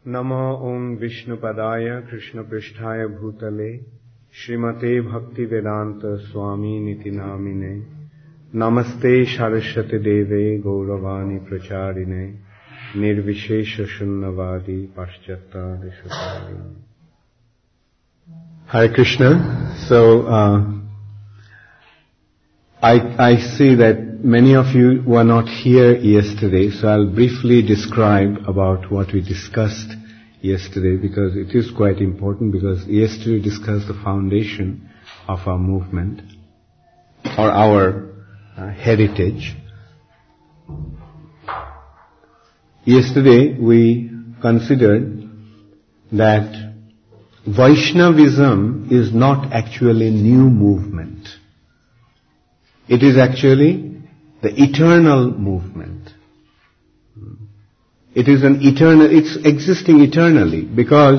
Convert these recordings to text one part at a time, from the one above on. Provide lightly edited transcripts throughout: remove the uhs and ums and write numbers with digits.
नमो ओं विष्णुपदाय कृष्णपृष्ठाय भूतले श्रीमते भक्तिवेदांत स्वामी निति नामिने नमस्ते सरस्वती देवे गौरवाणी प्रचारिणे निर्विशेष शून्यवादी पाश्चात्यादिशुकारिणे. Hare Krishna. So I see that many of you were not here yesterday, so I'll briefly describe about what we discussed yesterday, because it is quite important, because yesterday we discussed the foundation of our movement or our heritage. Yesterday we considered that Vaishnavism is not actually a new movement. It is actually the eternal movement. It is it's existing eternally, because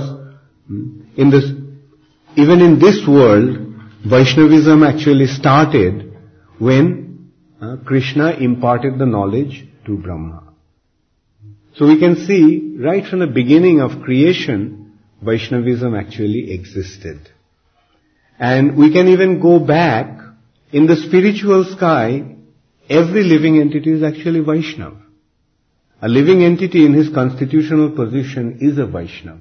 even in this world, Vaishnavism actually started when Krishna imparted the knowledge to Brahma. So we can see right from the beginning of creation, Vaishnavism actually existed. And we can even go back. In the spiritual sky, every living entity is actually Vaishnava. A living entity in his constitutional position is a Vaishnava.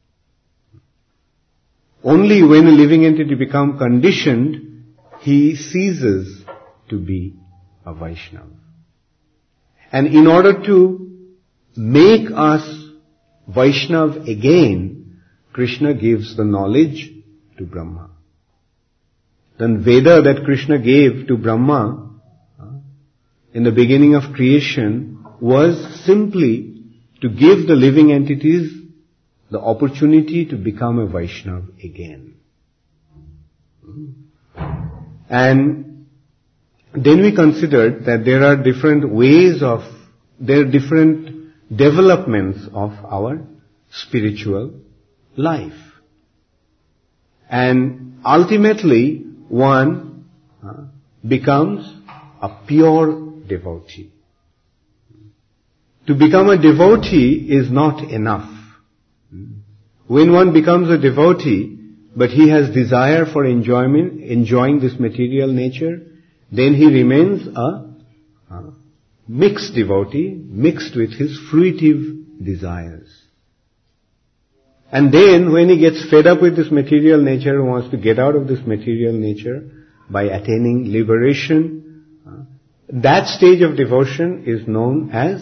Only when a living entity becomes conditioned, he ceases to be a Vaishnava. And in order to make us Vaishnava again, Krishna gives the knowledge to Brahma. Then Veda that Krishna gave to Brahma in the beginning of creation was simply to give the living entities the opportunity to become a Vaishnava again. And then we considered that there are different developments of our spiritual life. And ultimately, one becomes a pure devotee. To become a devotee is not enough. When one becomes a devotee, but he has desire for enjoying this material nature, then he remains a mixed devotee, mixed with his fruitive desires. And then when he gets fed up with this material nature, wants to get out of this material nature by attaining liberation, that stage of devotion is known as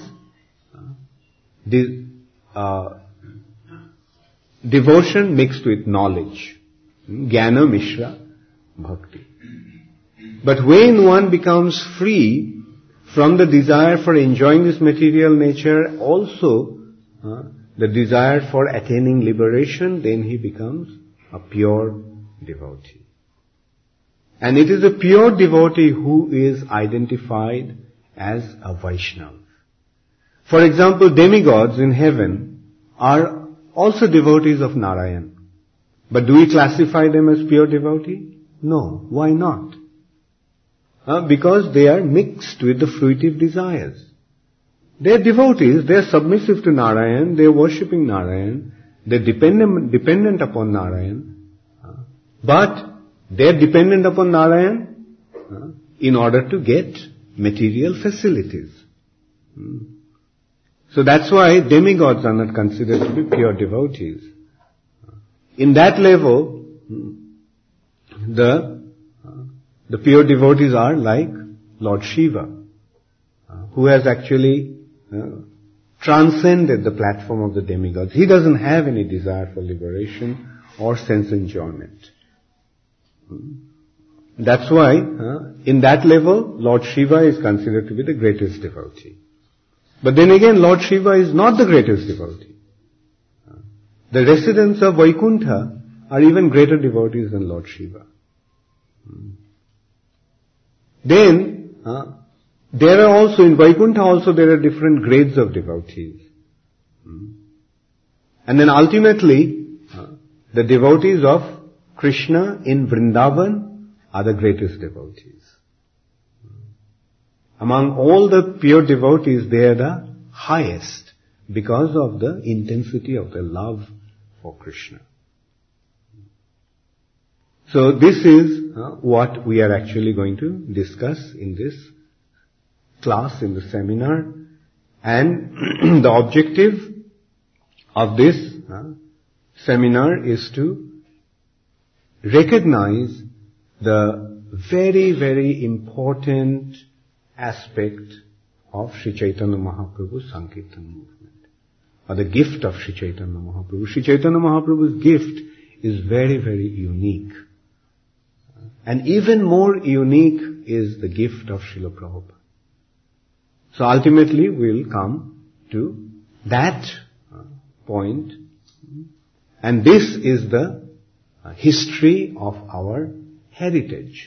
devotion mixed with knowledge. Jnana Mishra Bhakti. But when one becomes free from the desire for enjoying this material nature, also the desire for attaining liberation, then he becomes a pure devotee. And it is a pure devotee who is identified as a Vaishnava. For example, demigods in heaven are also devotees of Narayan. But do we classify them as pure devotee? No. Why not? Because they are mixed with the fruitive desires. They are devotees, they are submissive to Narayan, they are worshipping Narayan, they are dependent upon Narayan, but they are dependent upon Narayan in order to get material facilities. So that's why demigods are not considered to be pure devotees. In that level, the pure devotees are like Lord Shiva, who has actually transcended the platform of the demigods. He doesn't have any desire for liberation or sense enjoyment. That's why, in that level, Lord Shiva is considered to be the greatest devotee. But then again, Lord Shiva is not the greatest devotee. The residents of Vaikuntha are even greater devotees than Lord Shiva. Then, there are also, in Vaikuntha also there are different grades of devotees. And then ultimately, the devotees of Krishna in Vrindavan are the greatest devotees. Among all the pure devotees, they are the highest. because of the intensity of their love for Krishna. So this is what we are actually going to discuss in this class, in the seminar. And the objective of this seminar is to recognize the very, very important aspect of Sri Chaitanya Mahaprabhu's Sankirtan movement, or the gift of Sri Chaitanya Mahaprabhu. Sri Chaitanya Mahaprabhu's gift is very, very unique. And even more unique is the gift of Srila Prabhupada. So ultimately we'll come to that point. And this is the history of our heritage.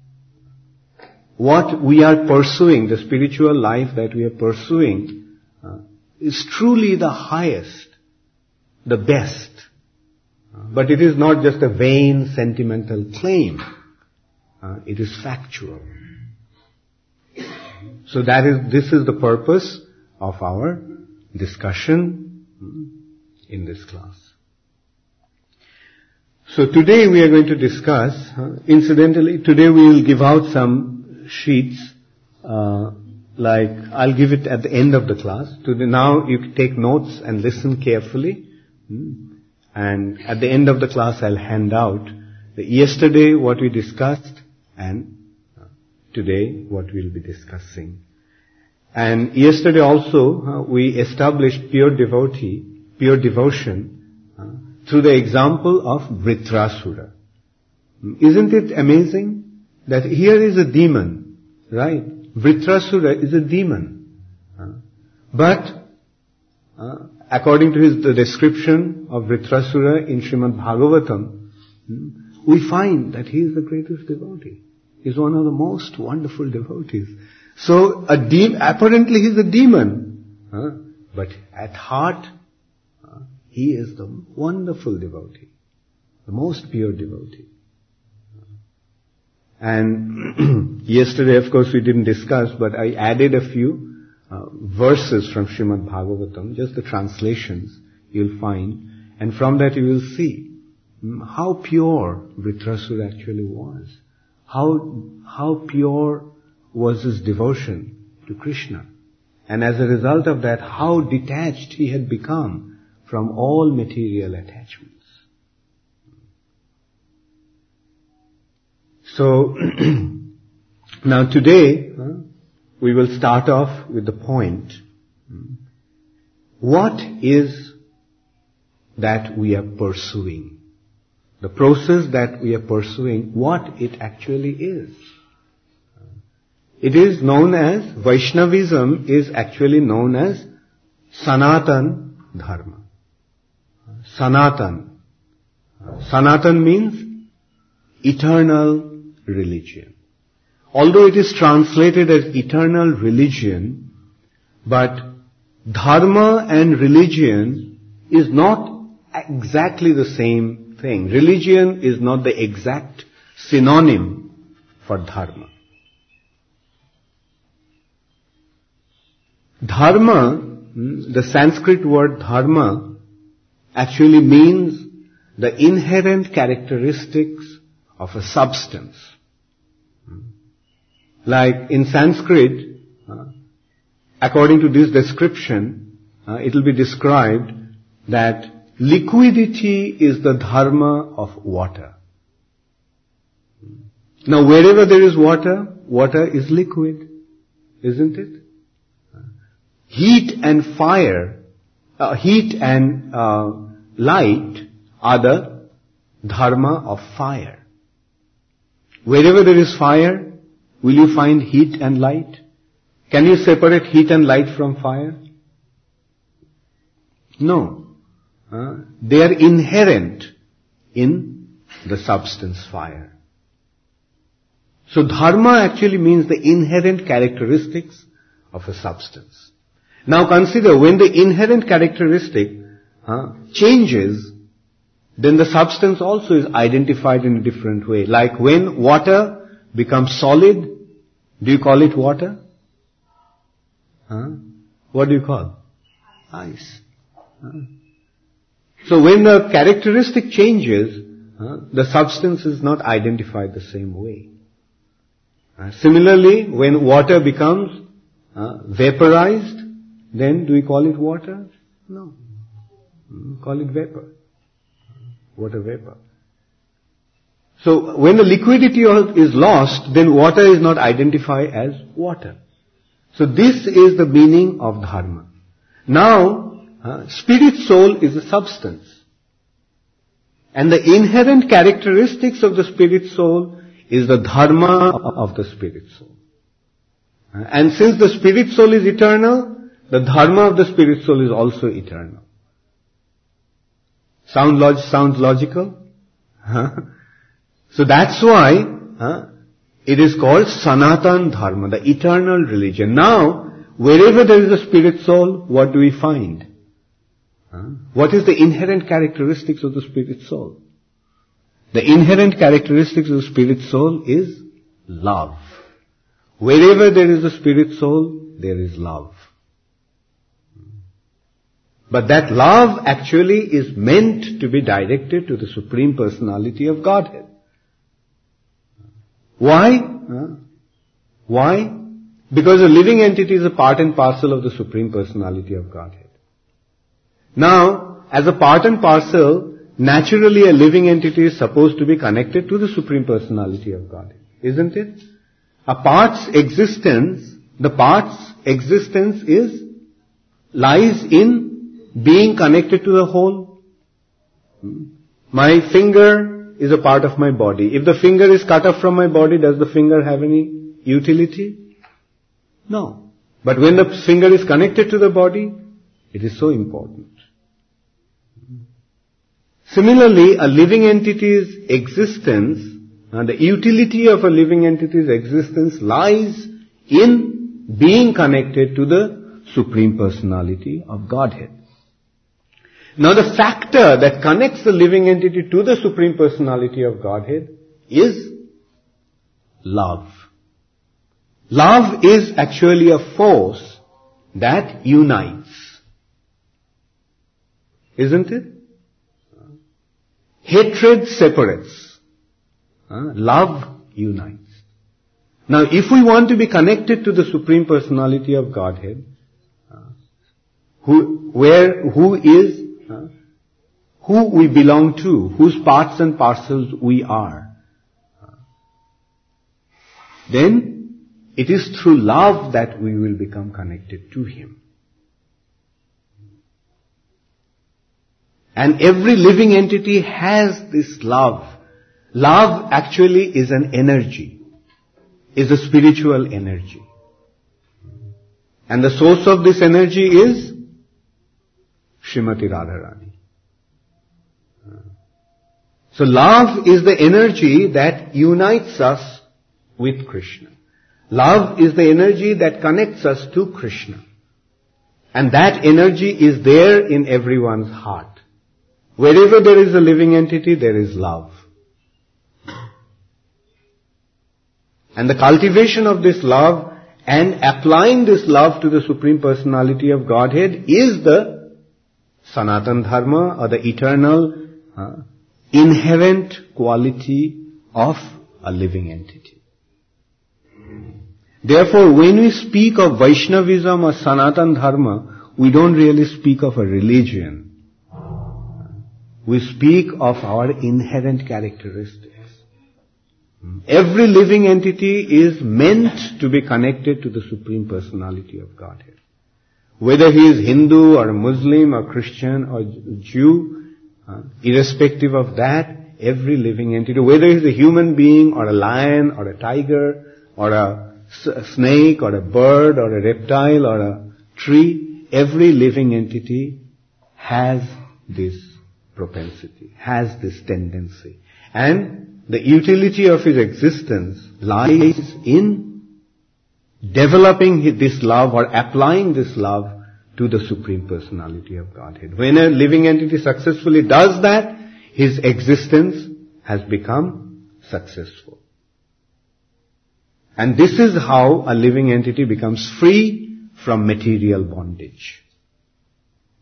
What we are pursuing, the spiritual life that we are pursuing, is truly the highest, the best. But it is not just a vain, sentimental claim. It is factual. So this is the purpose of our discussion in this class. So today we are going to discuss, incidentally, today we will give out some sheets, like I'll give it at the end of the class. Now you can take notes and listen carefully. And at the end of the class I'll hand out yesterday what we discussed and today what we'll be discussing. And yesterday also we established pure devotion through the example of Vritrasura. Isn't it amazing that here is a demon, right? Vritrasura is a demon. But according to the description of Vritrasura in Srimad Bhagavatam, we find that he is the greatest devotee. He is one of the most wonderful devotees. So apparently he is a demon, but at heart he is the wonderful devotee, the most pure devotee. And yesterday, of course, we didn't discuss, but I added a few verses from Srimad Bhagavatam, just the translations you'll find, and from that you will see how pure Vritrasura actually was. How pure was his devotion to Krishna. And as a result of that, how detached he had become from all material attachments. So, now today, we will start off with the point. What is that we are pursuing? The process that we are pursuing, what it actually is. It is known as, Vaishnavism is actually known as Sanatan Dharma. Sanatan. Sanatan means eternal religion. Although it is translated as eternal religion, but dharma and religion is not exactly the same thing. Religion is not the exact synonym for dharma. Dharma, the Sanskrit word dharma, actually means the inherent characteristics of a substance. Like in Sanskrit, according to this description, it will be described that liquidity is the dharma of water. Now wherever there is water, water is liquid, isn't it? Heat and fire, heat and light are the dharma of fire. Wherever there is fire, will you find heat and light? Can you separate heat and light from fire? No. They are inherent in the substance fire. So dharma actually means the inherent characteristics of a substance. Now consider, when the inherent characteristic changes, then the substance also is identified in a different way. Like when water becomes solid, do you call it water? What do you call? ice. So when the characteristic changes, the substance is not identified the same way. Similarly, when water becomes vaporized, then do we call it water? No. Call it vapor. Water vapor. So when the liquidity is lost, then water is not identified as water. So this is the meaning of dharma. Now, spirit soul is a substance. And the inherent characteristics of the spirit soul is the dharma of the spirit soul. And since the spirit soul is eternal, the dharma of the spirit soul is also eternal. Sounds logical? So that's why it is called Sanatan Dharma, the eternal religion. Now, wherever there is a spirit soul, what do we find? What is the inherent characteristics of the spirit soul? The inherent characteristics of the spirit soul is love. Wherever there is a spirit soul, there is love. But that love actually is meant to be directed to the Supreme Personality of Godhead. Why? Why? Because a living entity is a part and parcel of the Supreme Personality of Godhead. Now, as a part and parcel, naturally a living entity is supposed to be connected to the Supreme Personality of Godhead. Isn't it? The part's existence lies in being connected to the whole. My finger is a part of my body. If the finger is cut off from my body, does the finger have any utility? No. But when the finger is connected to the body, it is so important. Similarly, a living entity's existence, and the utility of a living entity's existence lies in being connected to the Supreme Personality of Godhead. Now the factor that connects the living entity to the Supreme Personality of Godhead is love. Love is actually a force that unites. Isn't it? Hatred separates. Love unites. Now if we want to be connected to the Supreme Personality of Godhead, who we belong to, whose parts and parcels we are, then it is through love that we will become connected to Him. And every living entity has this love. Love actually is an energy, is a spiritual energy. And the source of this energy is Srimati Radharani. So love is the energy that unites us with Krishna. Love is the energy that connects us to Krishna. And that energy is there in everyone's heart. Wherever there is a living entity, there is love. And the cultivation of this love and applying this love to the Supreme Personality of Godhead is the Sanatan Dharma, or the eternal inherent quality of a living entity. Therefore, when we speak of Vaishnavism or Sanatan Dharma, we don't really speak of a religion. We speak of our inherent characteristics. Every living entity is meant to be connected to the Supreme Personality of Godhead. Whether he is Hindu or Muslim or Christian or Jew, irrespective of that, every living entity, whether he is a human being or a lion or a tiger or a snake or a bird or a reptile or a tree, every living entity has this propensity, has this tendency. And the utility of his existence lies in developing this love or applying this love to the Supreme Personality of Godhead. When a living entity successfully does that, his existence has become successful. And this is how a living entity becomes free from material bondage.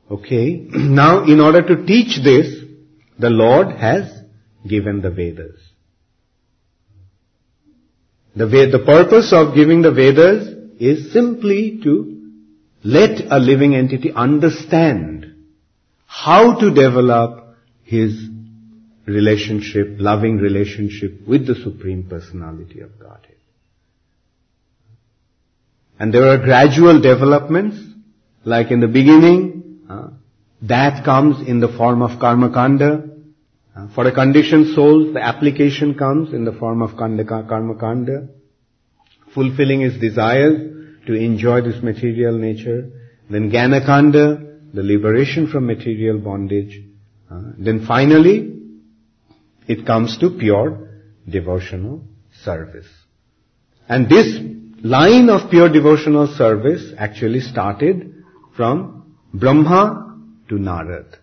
Okay, now in order to teach this, the Lord has given the Vedas. The purpose of giving the Vedas is simply to let a living entity understand how to develop his relationship, loving relationship with the Supreme Personality of Godhead. And there are gradual developments, like in the beginning, that comes in the form of karma kanda. For a conditioned soul, the application comes in the form of karma kanda, fulfilling his desires to enjoy this material nature. Then jnana kanda, the liberation from material bondage. Then finally, it comes to pure devotional service. And this line of pure devotional service actually started from Brahma to Narad.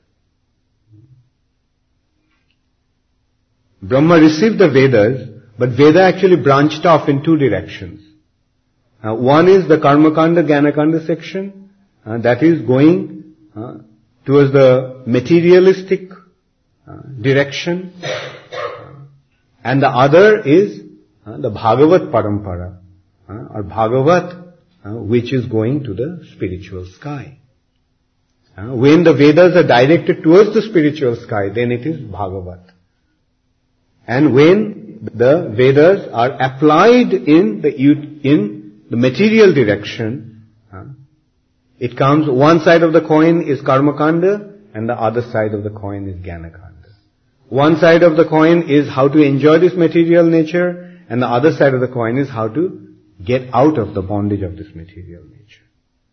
Brahma received the Vedas, but Veda actually branched off in two directions. One is the Karmakanda, Jnanakanda section, that is going towards the materialistic direction, and the other is the Bhagavat Parampara, or Bhagavat, which is going to the spiritual sky. When the Vedas are directed towards the spiritual sky, then it is Bhagavat. And when the Vedas are applied in the material direction, it comes, one side of the coin is Karmakanda and the other side of the coin is Jnanakanda. One side of the coin is how to enjoy this material nature, and the other side of the coin is how to get out of the bondage of this material nature.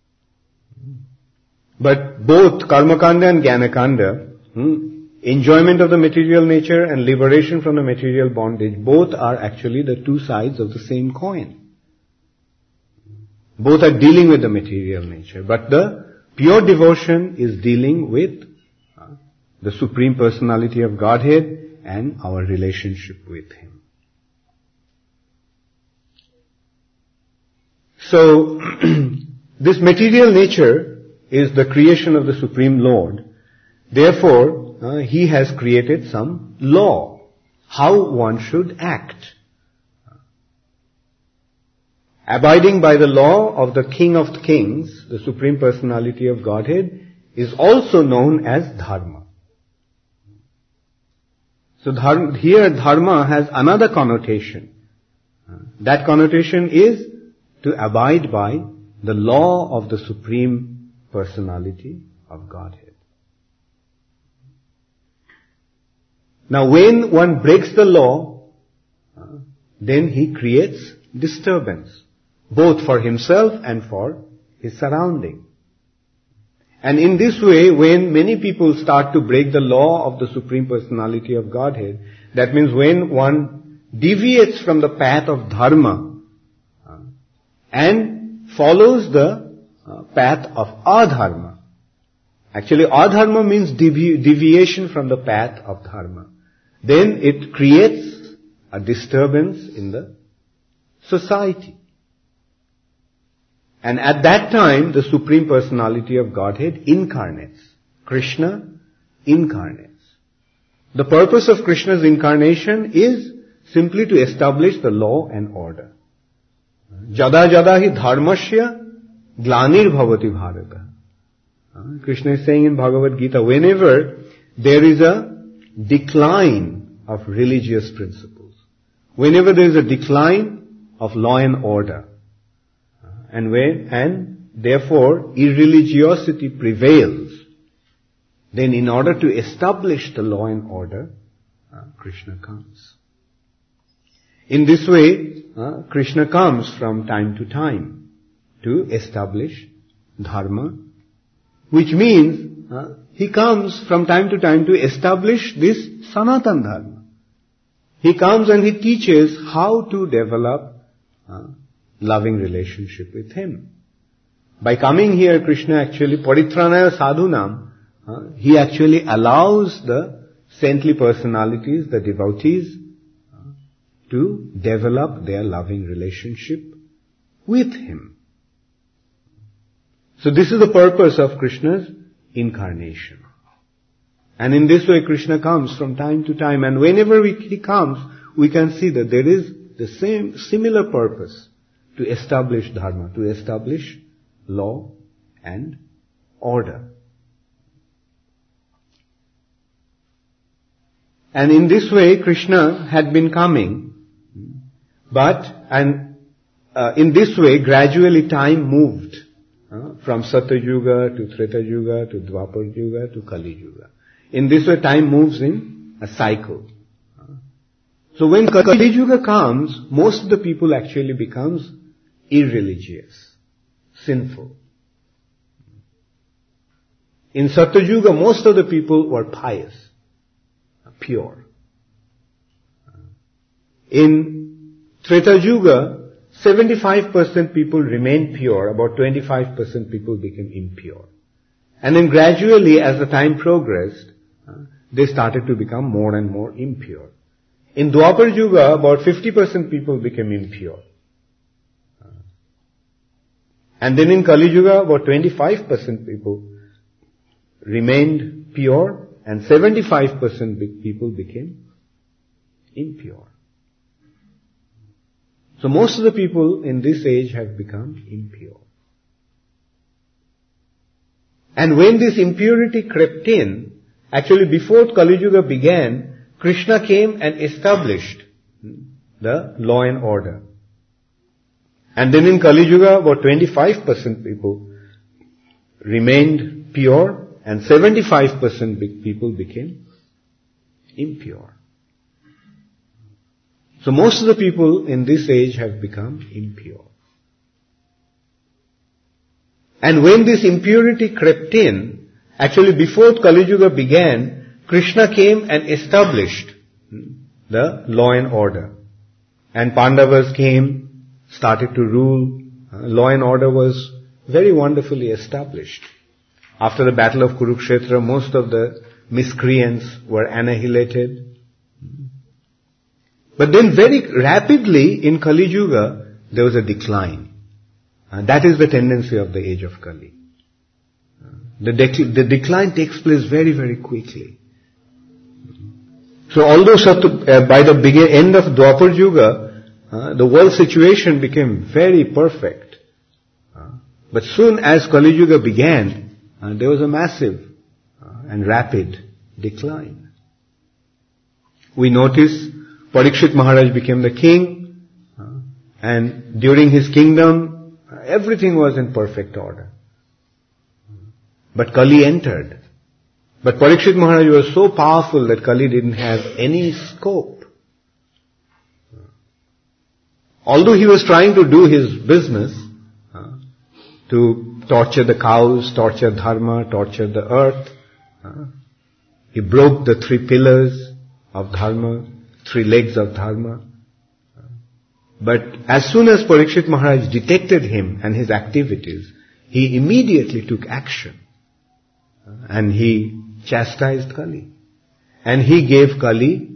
But both Karmakanda and Jnanakanda, enjoyment of the material nature and liberation from the material bondage, both are actually the two sides of the same coin. Both are dealing with the material nature, but the pure devotion is dealing with the Supreme Personality of Godhead and our relationship with Him. So, this material nature is the creation of the Supreme Lord. Therefore, He has created some law, how one should act. Abiding by the law of the King of Kings, the Supreme Personality of Godhead, is also known as dharma. So here dharma has another connotation. That connotation is to abide by the law of the Supreme Personality of Godhead. Now when one breaks the law, then he creates disturbance, both for himself and for his surrounding. And in this way, when many people start to break the law of the Supreme Personality of Godhead, that means when one deviates from the path of dharma and follows the path of adharma. Actually, adharma means deviation from the path of dharma. Then it creates a disturbance in the society. And at that time, the Supreme Personality of Godhead incarnates. Krishna incarnates. The purpose of Krishna's incarnation is simply to establish the law and order. Jada jada hi dharmasya glanir bhavati bharata. Krishna is saying in Bhagavad Gita, whenever there is a decline of religious principles, whenever there is a decline of law and order, and therefore irreligiosity prevails, then in order to establish the law and order, Krishna comes. In this way, Krishna comes from time to time to establish dharma, which means he comes from time to time to establish this Sanatan Dharma. He comes and he teaches how to develop loving relationship with Him. By coming here, Krishna actually, Paritranaya Sadhunam, He actually allows the saintly personalities, the devotees, to develop their loving relationship with Him. So this is the purpose of Krishna's incarnation. And in this way Krishna comes from time to time, and whenever he comes, we can see that there is the similar purpose to establish dharma, to establish law and order. And in this way Krishna had been coming, in this way gradually time moved from Satya Yuga to Treta Yuga to Dwapar Yuga to Kali Yuga. In this way time moves in a cycle. So when Kali Yuga comes, most of the people actually becomes irreligious, sinful. In Satya Yuga, most of the people were pious, pure. In Treta Yuga, 75% people remained pure, about 25% people became impure. And then gradually, as the time progressed, they started to become more and more impure. In Dwapar Yuga, about 50% people became impure. And then in Kali Yuga, about 25% people remained pure, and 75% people became impure. So most of the people in this age have become impure. And when this impurity crept in, actually before Kali Yuga began, Krishna came and established the law and order. And then in Kali Yuga, about 25% people remained pure, and 75% people became impure. So most of the people in this age have become impure. And when this impurity crept in, actually before Kali Yuga began, Krishna came and established the law and order. And Pandavas came, started to rule. Law and order was very wonderfully established. After the battle of Kurukshetra, most of the miscreants were annihilated. But then very rapidly in Kali Yuga, there was a decline. That is the tendency of the age of Kali. The decline takes place very, very quickly. So although by the end of Dwapar Yuga, the world situation became very perfect. But soon as Kali Yuga began, there was a massive and rapid decline. We notice Parikshit Maharaj became the king, and during his kingdom, everything was in perfect order. But Kali entered. But Parikshit Maharaj was so powerful that Kali didn't have any scope. Although he was trying to do his business, to torture the cows, torture dharma, torture the earth, he broke the 3 pillars of dharma, 3 legs of dharma. But as soon as Parikshit Maharaj detected him and his activities, he immediately took action. And he chastised Kali. And he gave Kali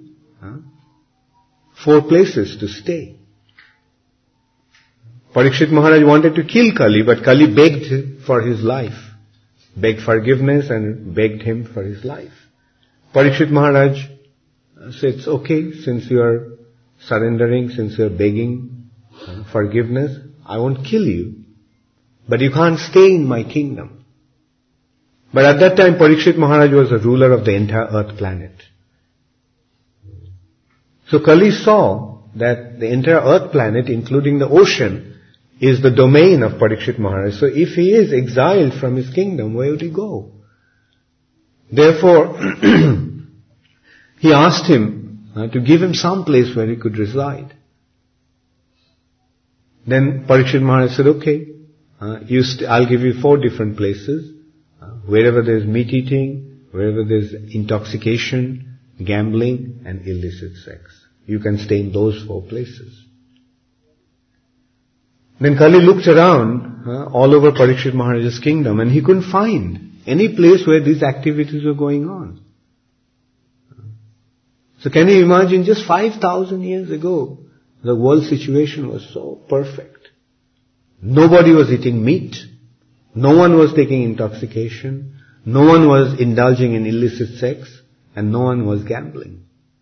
4 places to stay. Parikshit Maharaj wanted to kill Kali, but Kali begged for his life, begged forgiveness and begged him for his life. Parikshit Maharaj said, it's okay, since you are surrendering, since you are begging forgiveness, I won't kill you, but you can't stay in my kingdom. But at that time, Parikshit Maharaj was the ruler of the entire earth planet. So Kali saw that the entire earth planet, including the ocean, is the domain of Parikshit Maharaj. So if he is exiled from his kingdom, where would he go? Therefore, he asked him to give him some place where he could reside. Then Parikshit Maharaj said, okay, I'll give you 4 different places. Wherever there's meat eating, wherever there's intoxication, gambling, and illicit sex. You can stay in those 4 places. Then Kali looked around all over Parikshit Maharaj's kingdom, and he couldn't find any place where these activities were going on. So can you imagine, just 5,000 years ago, the world situation was so perfect. Nobody was eating meat. No one was taking intoxication. No one was indulging in illicit sex, and no one was gambling.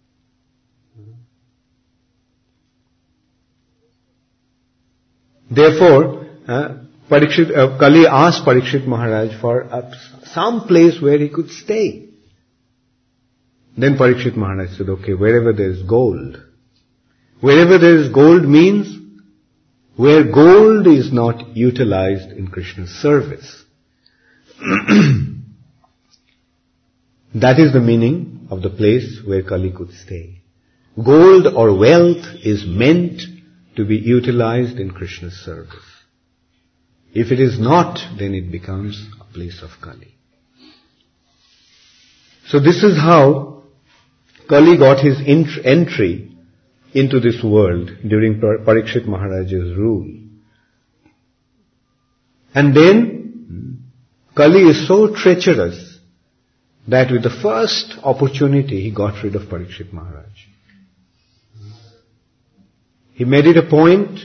Therefore, Kali asked Parikshit Maharaj for some place where he could stay. Then Parikshit Maharaj said, okay, wherever there is gold. Wherever there is gold means where gold is not utilized in Krishna's service. That is the meaning of the place where Kali could stay. Gold or wealth is meant to be utilized in Krishna's service. If it is not, then it becomes a place of Kali. So this is how Kali got his entry into this world during Parikshit Maharaj's rule. And then Kali is so treacherous that with the first opportunity he got rid of Parikshit Maharaj. He made it a point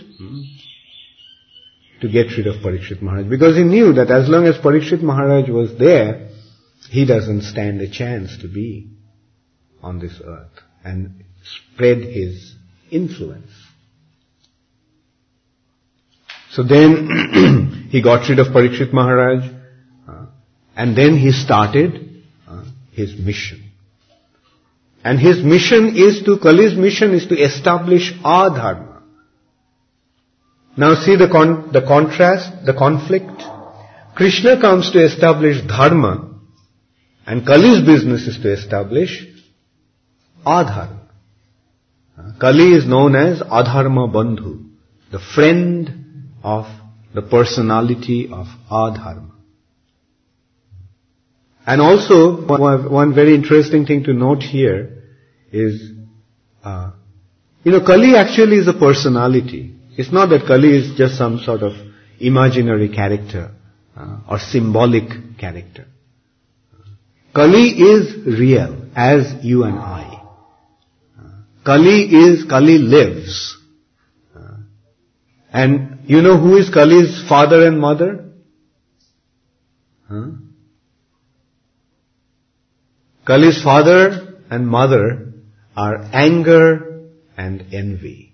to get rid of Parikshit Maharaj because he knew that as long as Parikshit Maharaj was there, he doesn't stand a chance to be on this earth and spread his influence. So then he got rid of Parikshit Maharaj and then he started his mission. And his mission is Kali's mission is to establish our dharma. Now see the contrast, the conflict. Krishna comes to establish dharma and Kali's business is to establish adharma. Kali is known as Adharma Bandhu, the friend of the personality of adharma. And also, one very interesting thing to note here is, Kali actually is a personality. It's not that Kali is just some sort of imaginary character or symbolic character. Kali is real, as you and I. Kali lives. And you know who is Kali's father and mother? Kali's father and mother are anger and envy.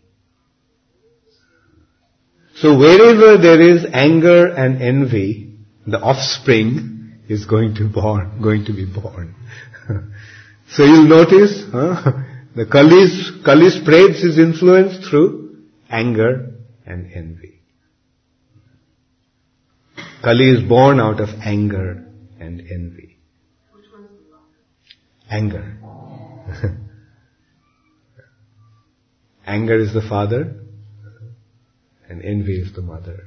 So wherever there is anger and envy, the offspring is going to be born. So you'll notice, the Kali spreads his influence through anger and envy. Kali is born out of anger and envy. Which one is the father? Anger. Anger is the father and envy is the mother.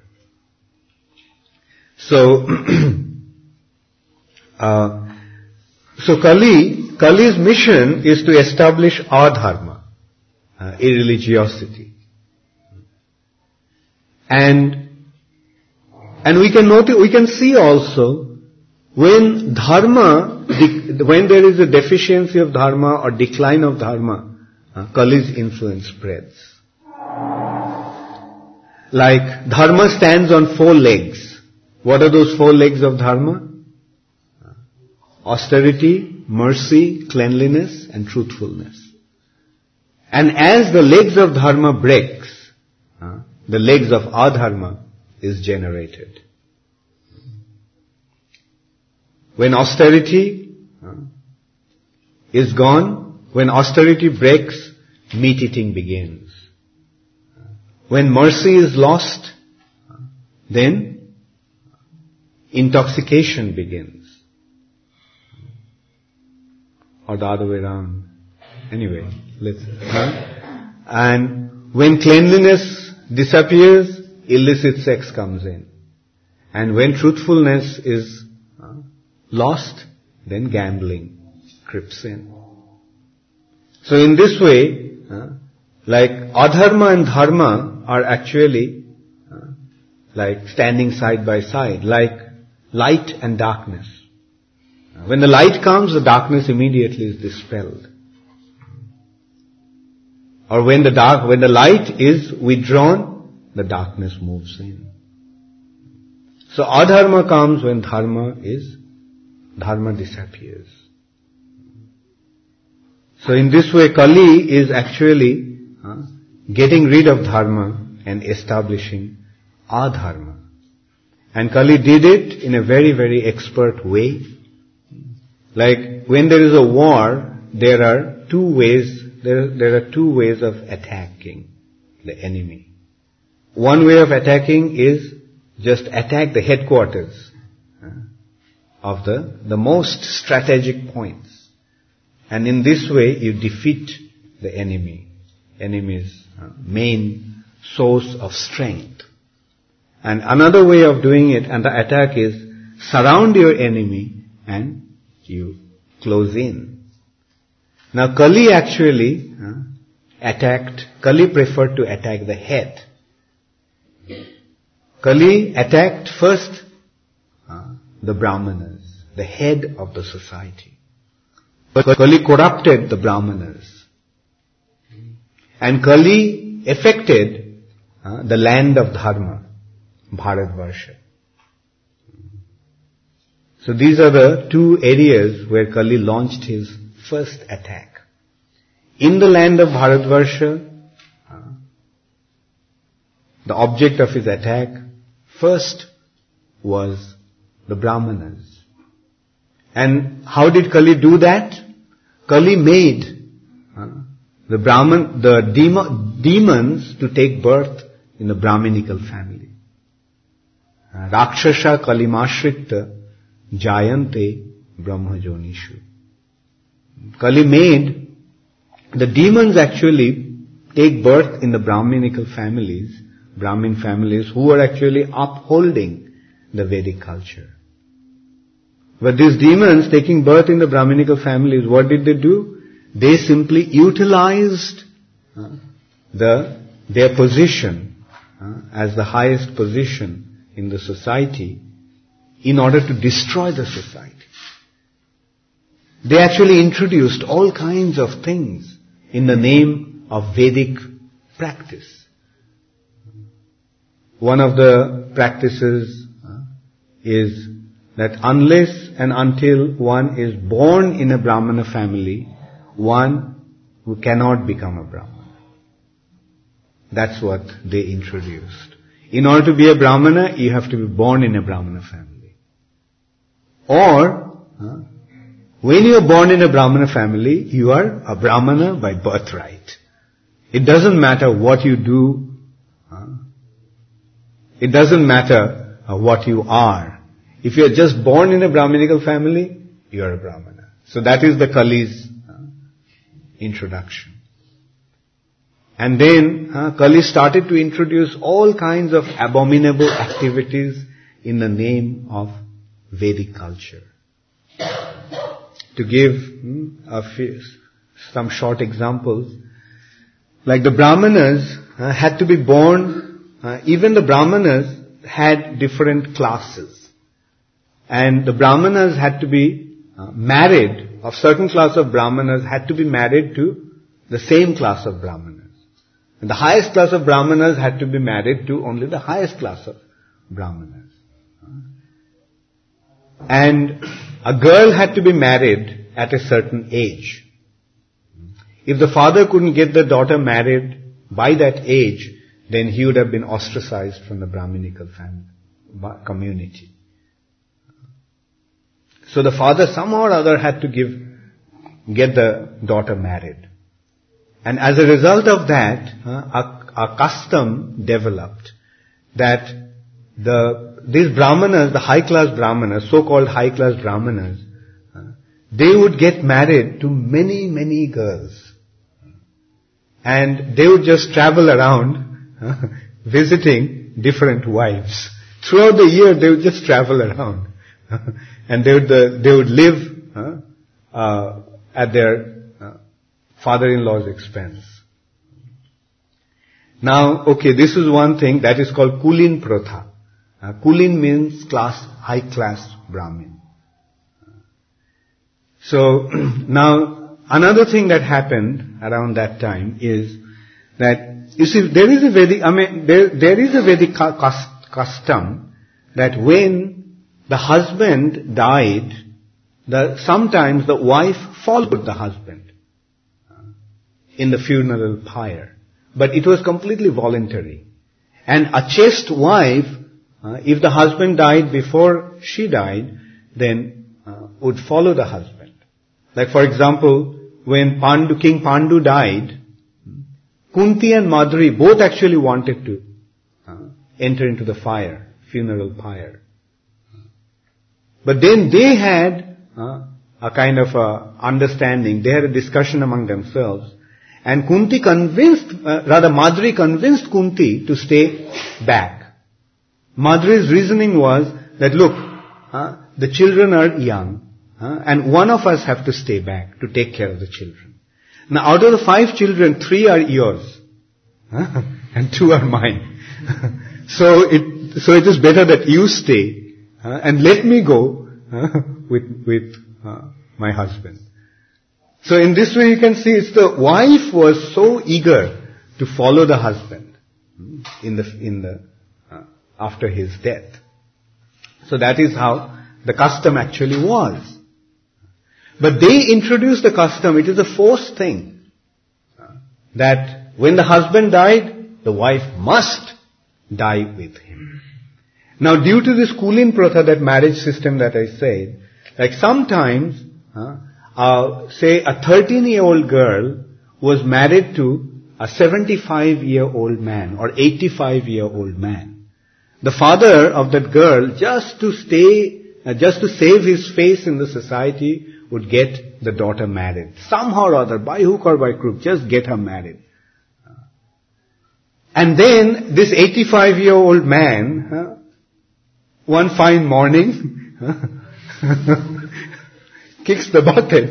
So, Kali's mission is to establish adharma, irreligiosity. And we can see also when when there is a deficiency of dharma or decline of dharma, Kali's influence spreads. Like dharma stands on 4 legs. What are those 4 legs of dharma? Austerity, mercy, cleanliness, and truthfulness. And as the legs of dharma breaks, the legs of adharma is generated. When austerity is gone, when austerity breaks, meat eating begins. When mercy is lost, then intoxication begins. Or the other way around. Anyway, and when cleanliness disappears, illicit sex comes in. And when truthfulness is lost, then gambling creeps in. So in this way, like adharma and dharma are actually like standing side by side, like light and darkness. When the light comes, the darkness immediately is dispelled. Or when the light is withdrawn, the darkness moves in. So adharma comes when dharma is dharma disappears. So in this way, Kali is actually getting rid of dharma and establishing adharma. And Kali did it in a very, very expert way. Like when there is a war, there are two ways of attacking the enemy. One way of attacking is just attack the headquarters of the most strategic points. And in this way, you defeat the enemy's main source of strength. And another way of doing it, and the attack is surround your enemy and you close in. Now Kali actually Kali preferred to attack the head. Kali attacked first the Brahmanas, the head of the society. But Kali corrupted the Brahmanas. And Kali affected the land of Dharma, Bharatvarsha. So these are the two areas where Kali launched his first attack. In the land of Bharatvarsha, the object of his attack first was the Brahmanas. And how did Kali do that? Kali made the demons to take birth in the Brahminical family. Rakshasa Kalimashritta Jayante Brahmajonishu. Kali made the demons actually take birth in the Brahminical families, Brahmin families who were actually upholding the Vedic culture. But these demons taking birth in the Brahminical families, what did they do? They simply utilized their position as the highest position in the society in order to destroy the society. They actually introduced all kinds of things in the name of Vedic practice. One of the practices is that unless and until one is born in a Brahmana family, one who cannot become a Brahmana. That's what they introduced. In order to be a Brahmana, you have to be born in a Brahmana family. Or, when you are born in a Brahmana family, you are a Brahmana by birthright. It doesn't matter what you do. It doesn't matter what you are. If you are just born in a Brahminical family, you are a Brahmana. So that is the Kali's introduction. And then Kali started to introduce all kinds of abominable activities in the name of Vedic culture. To give some short examples, like the Brahmanas had to be born, even the Brahmanas had different classes. And the Brahmanas had to be married, of certain class of Brahmanas had to be married to the same class of Brahmanas. And the highest class of Brahmanas had to be married to only the highest class of Brahmanas. And a girl had to be married at a certain age. If the father couldn't get the daughter married by that age, then he would have been ostracized from the Brahminical family, community. So the father somehow or other had to get the daughter married. And as a result of that, a custom developed that these Brahmanas, the high-class Brahmanas, so-called high-class Brahmanas, they would get married to many, many girls. And they would just travel around visiting different wives. Throughout the year, they would just travel around. And they would live at their father-in-law's expense. Now, okay, this is one thing that is called Kulin Protha. Kulin means high-class Brahmin. So, now, another thing that happened around that time is that, you see, there is a Vedic custom that when the husband died sometimes the wife followed the husband in the funeral pyre. But it was completely voluntary. And a chaste wife, if the husband died before she died, then would follow the husband. Like for example, when King Pandu died, Kunti and Madhuri both actually wanted to enter into the funeral pyre. But then they had a kind of understanding, they had a discussion among themselves, and Madhuri convinced Kunti to stay back. Madhuri's reasoning was that, look, the children are young, and one of us have to stay back to take care of the children. Now out of the 5 children, 3 are yours, and 2 are mine. So it is better that you stay, and let me go with my husband. So in this way you can see it's the wife was so eager to follow the husband after his death. So that is how the custom actually was. But they introduced the custom, it is a forced thing, that when the husband died, the wife must die with him. Now due to this Kulin Pratha, that marriage system that I said, like sometimes, say a 13-year-old girl was married to a 75-year-old man or 85-year-old man. The father of that girl, just to save his face in the society, would get the daughter married. Somehow or other, by hook or by crook, just get her married. And then this 85-year-old man, one fine morning, kicks the bucket.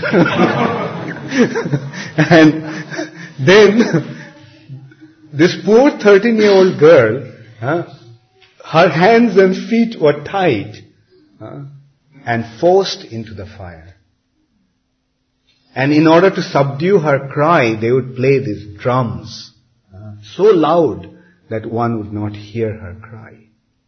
And then this poor 13-year-old girl, her hands and feet were tied and forced into the fire. And in order to subdue her cry, they would play these drums so loud that one would not hear her cry.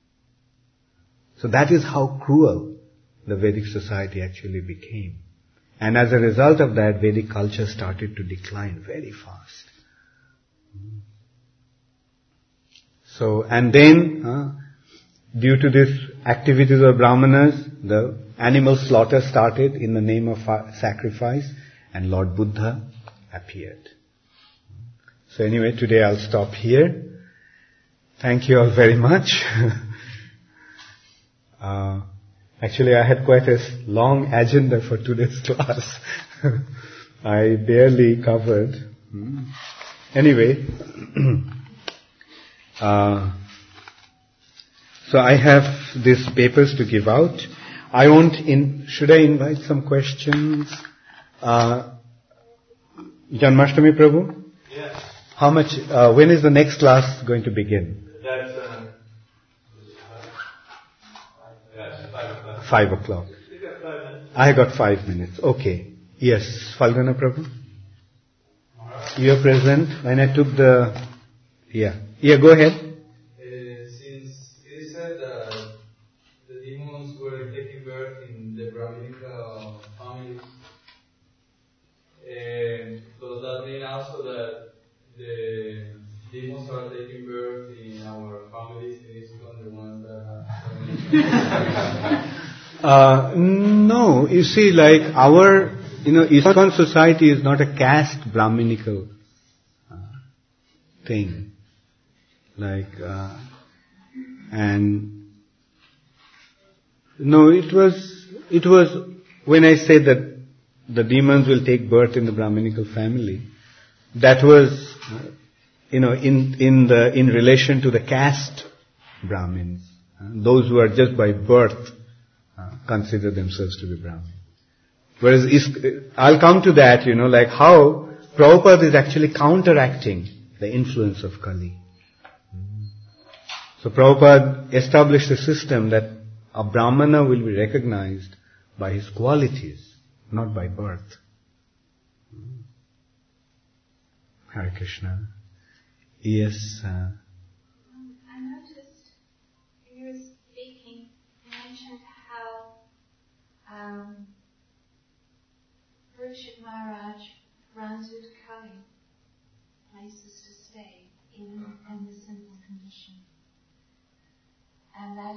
So that is how cruel the Vedic society actually became. And as a result of that, Vedic culture started to decline very fast. So, and then, due to this activities of Brahmanas, the animal slaughter started in the name of sacrifice, and Lord Buddha appeared. So anyway, today I'll stop here. Thank you all very much. Actually, I had quite a long agenda for today's class. I barely covered. Anyway, so I have these papers to give out. Should I invite some questions? Janmashtami Prabhu? Yes. How much, when is the next class going to begin? That's 5 o'clock. I got 5 minutes. Okay. Yes, Falguna Prabhu? You are present when I took the... Yeah, go ahead. Since it is said that the demons were taking birth in the Brahminical families, does that mean also that the demons are taking birth in our families, in ISKCON, the ones that have... No, you see, like ISKCON society is not a caste Brahminical thing. It was, when I say that the demons will take birth in the Brahminical family, that was, in relation to the caste Brahmins, those who are just by birth consider themselves to be Brahmin. Whereas, I'll come to that, like how Prabhupada is actually counteracting the influence of Kali. So Prabhupada established a system that a Brahmana will be recognized by his qualities, not by birth. Hare Krishna. Yes. I noticed when you were speaking, you mentioned how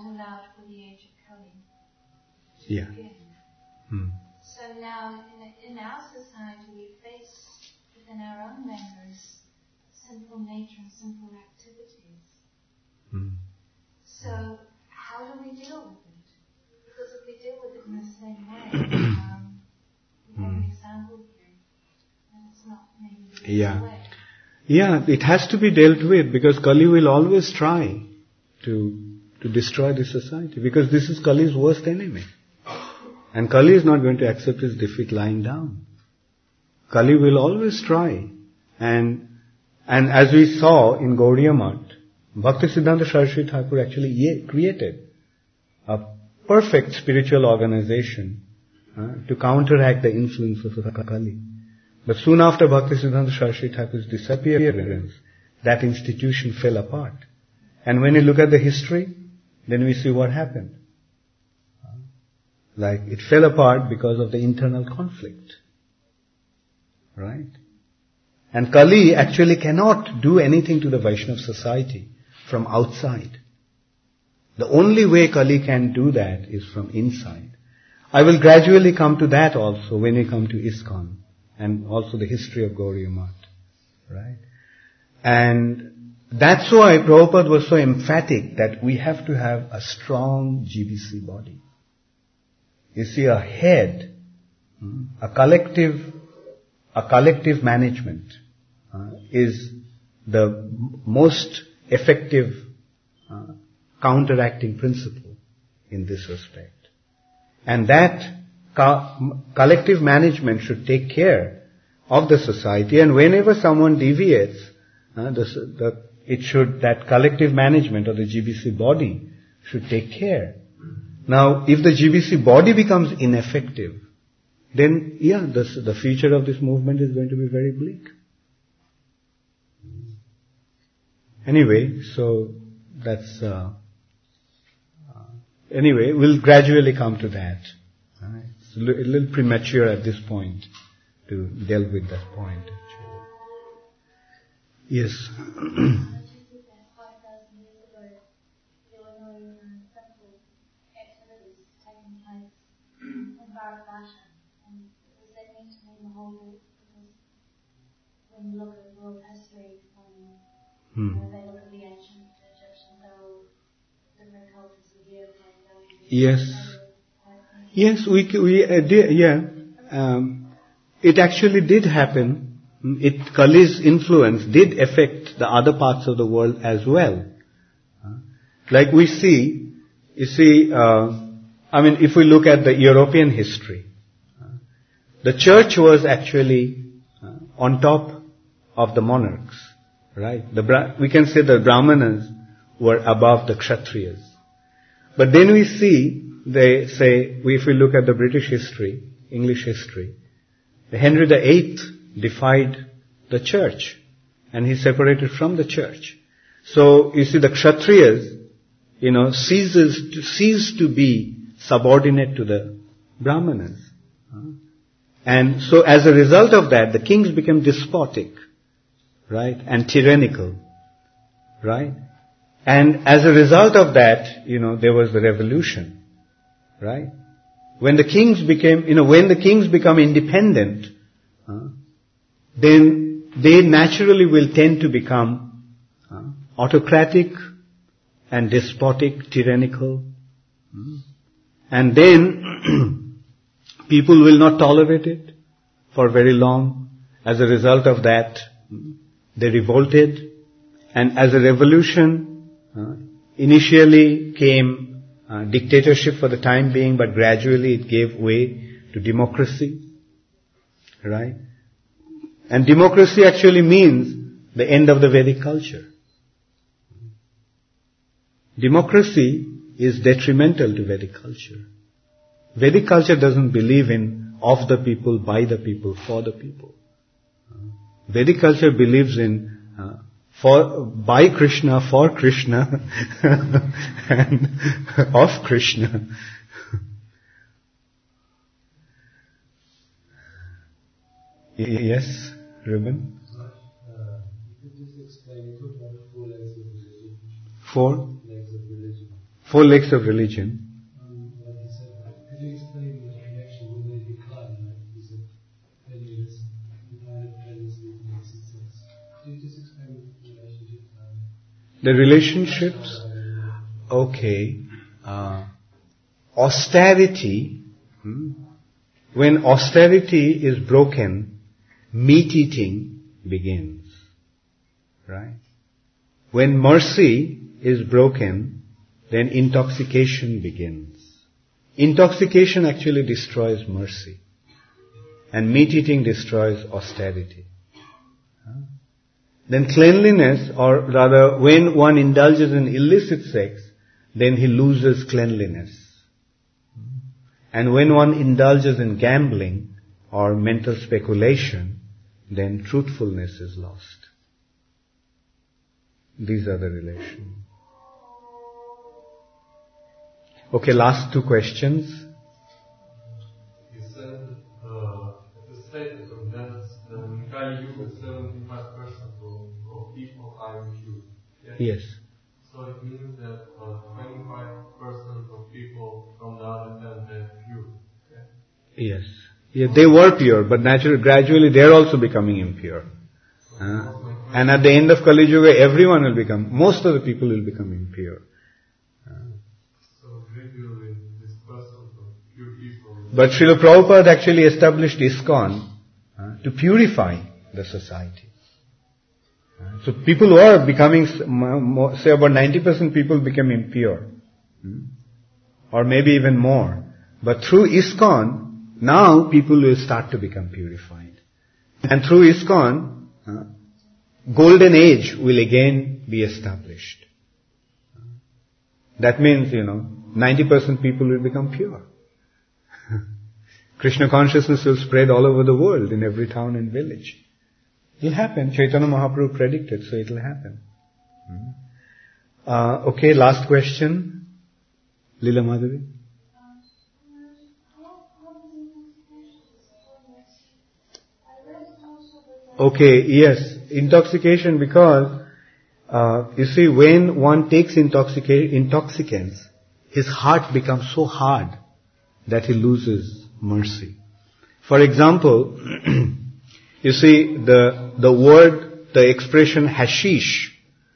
allowed for the age of Kali to Yeah. begin. So now, in our society, we face within our own members sinful nature and sinful activities. So, how do we deal with it? Because if we deal with it in the same way, we have an example here, and it's not maybe the best way. Yeah, it has to be dealt with because Kali will always try to destroy the society because this is Kali's worst enemy. And Kali is not going to accept his defeat lying down. Kali will always try. And as we saw in Gaudiya Math, Bhaktisiddhanta Saraswati Thakur actually created a perfect spiritual organization to counteract the influence of Kali. But soon after Bhaktisiddhanta Saraswati Thakur's disappearance, that institution fell apart. And when you look at the history, then we see what happened. Like, it fell apart because of the internal conflict. Right? And Kali actually cannot do anything to the Vaishnava society from outside. The only way Kali can do that is from inside. I will gradually come to that also when we come to ISKCON and also the history of Gaudiya Math. Right? And that's why Prabhupada was so emphatic that we have to have a strong GBC body. You see, a head, a collective management is the most effective counteracting principle in this respect. And that collective management should take care of the society, and whenever someone deviates, that collective management or the GBC body should take care. Now, if the GBC body becomes ineffective, then the future of this movement is going to be very bleak. Anyway, so that's we'll gradually come to that. It's a little premature at this point to delve with that point. Actually. Yes. When you look at world history, they look at the ancient Egyptians, different cultures of Europe. Yes, it actually did happen. Kali's influence did affect the other parts of the world as well. Like we see, if we look at the European history, the church was actually on top of the monarchs, right? We can say the Brahmanas were above the Kshatriyas. But then we see, if we look at the British history, English history, Henry VIII defied the church and he separated from the church. So you see the Kshatriyas, ceased to be subordinate to the Brahmanas. And so as a result of that, the kings became despotic, right, and tyrannical, right? And as a result of that, there was the revolution, right? When the kings become independent, then they naturally will tend to become autocratic and despotic, tyrannical. And then people will not tolerate it for very long. As a result of that, they revolted. And as a revolution, initially came dictatorship for the time being, but gradually it gave way to democracy. Right? And democracy actually means the end of the Vedic culture. Democracy is detrimental to Vedic culture. Vedic culture doesn't believe in of the people, by the people, for the people. Vedic culture believes in by Krishna, for Krishna, and of Krishna. Yes, Ruben? You could just explain, you talked about 4 legs of religion. 4? Legs of religion. 4 legs of religion. Could you explain the connection when they become? Is it valueless, valueless, could you just explain the relationship? The relationships? Okay. Austerity. When austerity is broken, meat eating begins. Right? When mercy is broken, then intoxication begins. Intoxication actually destroys mercy. And meat eating destroys austerity. Then cleanliness, or rather when one indulges in illicit sex, then he loses cleanliness. And when one indulges in gambling or mental speculation, then truthfulness is lost. These are the relations. Okay, last 2 questions. You said the status of that in Kali Yuga, 75% of people are impure. Yes. So it means that 25% of people from the other 10 are pure. Okay? Yes. Yeah, they were pure, but gradually they are also becoming impure. And at the end of Kali Yuga, everyone will become, most of the people will become impure. So gradually this person of pure people. But Srila Prabhupada actually established ISKCON to purify the society. So people who are becoming, say about 90% people become impure. Or maybe even more. But through ISKCON, now people will start to become purified. And through ISKCON, golden age will again be established. That means, 90% people will become pure. Krishna consciousness will spread all over the world, in every town and village. It will happen. Chaitanya Mahaprabhu predicted, so it will happen. Okay, last question. Leela Madhavi. Okay, yes. Intoxication, because, you see, when one takes intoxicants, his heart becomes so hard that he loses mercy. For example, you see, the expression hashish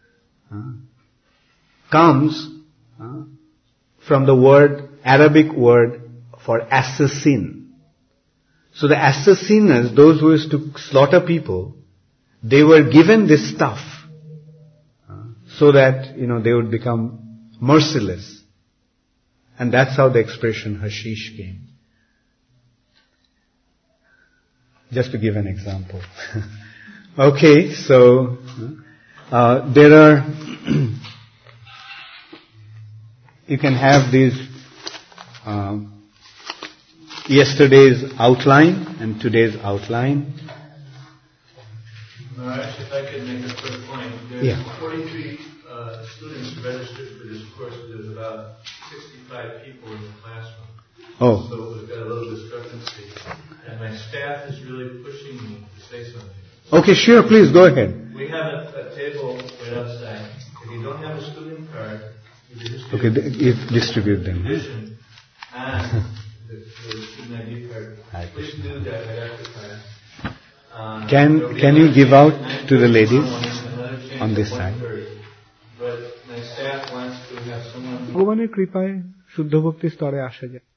comes from the Arabic word for assassin. So the assassiners, those who used to slaughter people, they were given this stuff so that, they would become merciless. And that's how the expression hashish came. Just to give an example. Okay, so there are, you can have these yesterday's outline and today's outline. If I could make a quick point. There's 43 students registered for this course. There's about 65 people in the classroom. Oh. So we've got a little discrepancy. And my staff is really pushing me to say something. Okay, sure, please, go ahead. We have a table right outside. If you don't have a student card, you Distribute them. And the student ID card. Please do that right after class. Can you give out to the ladies on this side? But my staff wants to have someone. ভগবানের কৃপায় শুদ্ধ ভক্তি স্তরে আসা যায়।